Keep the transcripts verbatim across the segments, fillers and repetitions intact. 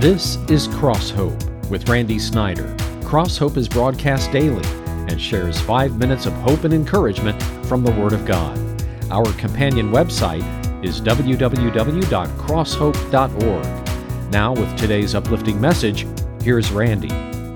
This is Cross Hope with Randy Snyder. Cross Hope is broadcast daily and shares five minutes of hope and encouragement from the Word of God. Our companion website is w w w dot cross hope dot org. Now, with today's uplifting message, here's Randy.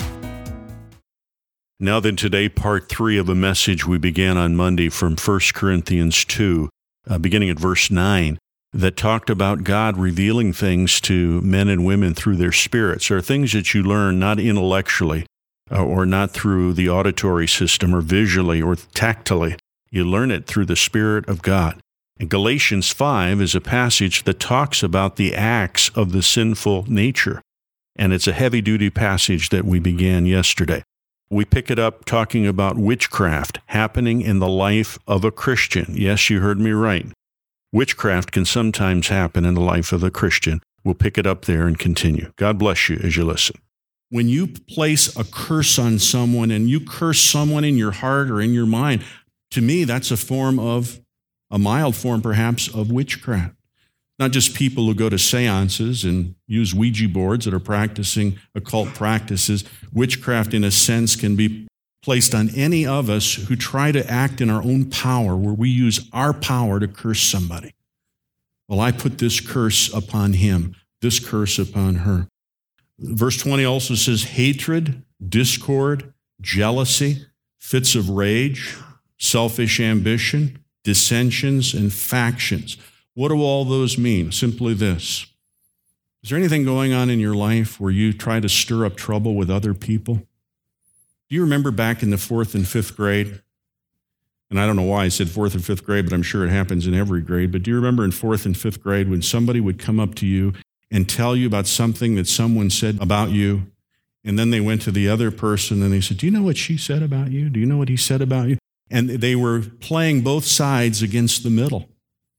Now then, today, part three of a message we began on Monday from First Corinthians two, uh, beginning at verse nine, that talked about God revealing things to men and women through their spirits. There are things that you learn not intellectually uh, or not through the auditory system or visually or tactily. You learn it through the Spirit of God. And Galatians five is a passage that talks about the acts of the sinful nature. And it's a heavy-duty passage that we began yesterday. We pick it up talking about witchcraft happening in the life of a Christian. Yes, you heard me right. Witchcraft can sometimes happen in the life of a Christian. We'll pick it up there and continue. God bless you as you listen. When you place a curse on someone and you curse someone in your heart or in your mind, to me, that's a form of, a mild form perhaps, of witchcraft. Not just people who go to seances and use Ouija boards that are practicing occult practices. Witchcraft, in a sense, can be placed on any of us who try to act in our own power, where we use our power to curse somebody. Well, I put this curse upon him, this curse upon her. Verse twenty also says hatred, discord, jealousy, fits of rage, selfish ambition, dissensions, and factions. What do all those mean? Simply this. Is there anything going on in your life where you try to stir up trouble with other people? Do you remember back in the fourth and fifth grade? And I don't know why I said fourth and fifth grade, but I'm sure it happens in every grade. But do you remember in fourth and fifth grade when somebody would come up to you and tell you about something that someone said about you, and then they went to the other person and they said, do you know what she said about you? Do you know what he said about you? And they were playing both sides against the middle.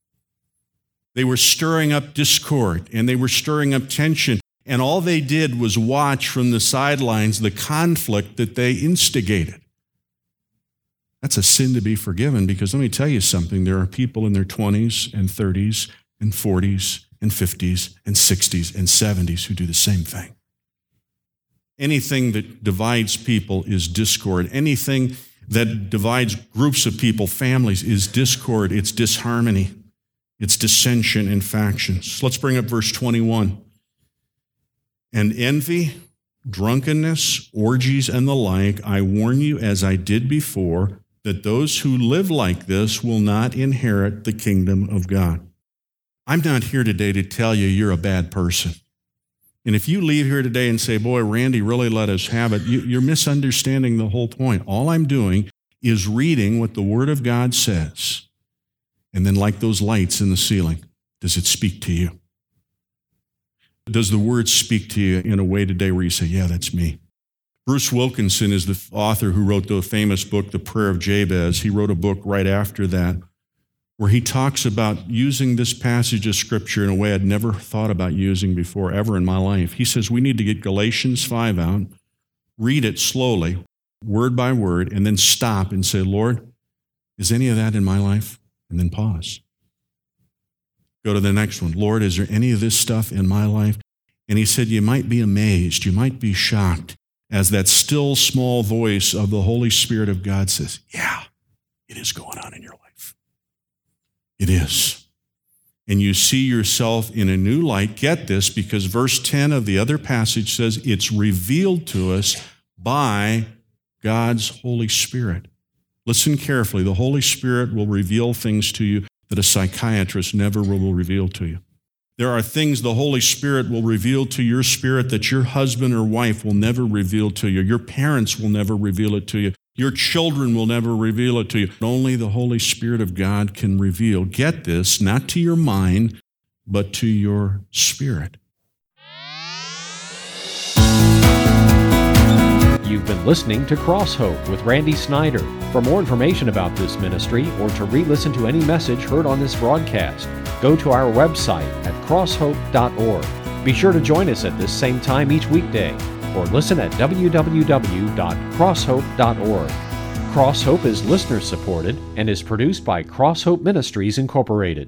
They were stirring up discord and they were stirring up tension. And all they did was watch from the sidelines the conflict that they instigated. That's a sin to be forgiven, because let me tell you something. There are people in their twenties and thirties and forties and fifties and sixties and seventies who do the same thing. Anything that divides people is discord. Anything that divides groups of people, families, is discord. It's disharmony. It's dissension and factions. Let's bring up verse twenty-one. And envy, drunkenness, orgies, and the like, I warn you, as I did before, that those who live like this will not inherit the kingdom of God. I'm not here today to tell you you're a bad person. And if you leave here today and say, boy, Randy really let us have it, you, you're misunderstanding the whole point. All I'm doing is reading what the Word of God says. And then, like those lights in the ceiling, does it speak to you? Does the Word speak to you in a way today where you say, yeah, that's me? Bruce Wilkinson is the author who wrote the famous book, The Prayer of Jabez. He wrote a book right after that where he talks about using this passage of Scripture in a way I'd never thought about using before, ever in my life. He says we need to get Galatians five out, read it slowly, word by word, and then stop and say, Lord, is any of that in my life? And then pause. Go to the next one. Lord, is there any of this stuff in my life? And he said, you might be amazed, you might be shocked, as that still small voice of the Holy Spirit of God says, yeah, it is going on in your life. It is. And you see yourself in a new light. Get this, because verse ten of the other passage says it's revealed to us by God's Holy Spirit. Listen carefully. The Holy Spirit will reveal things to you that a psychiatrist never will reveal to you. There are things the Holy Spirit will reveal to your spirit that your husband or wife will never reveal to you. Your parents will never reveal it to you. Your children will never reveal it to you. Only the Holy Spirit of God can reveal. Get this, not to your mind, but to your spirit. You've been listening to Cross Hope with Randy Snyder. For more information about this ministry or to re-listen to any message heard on this broadcast, go to our website at cross hope dot org. Be sure to join us at this same time each weekday, or listen at w w w dot cross hope dot org. Cross Hope is listener-supported and is produced by Cross Hope Ministries, Incorporated.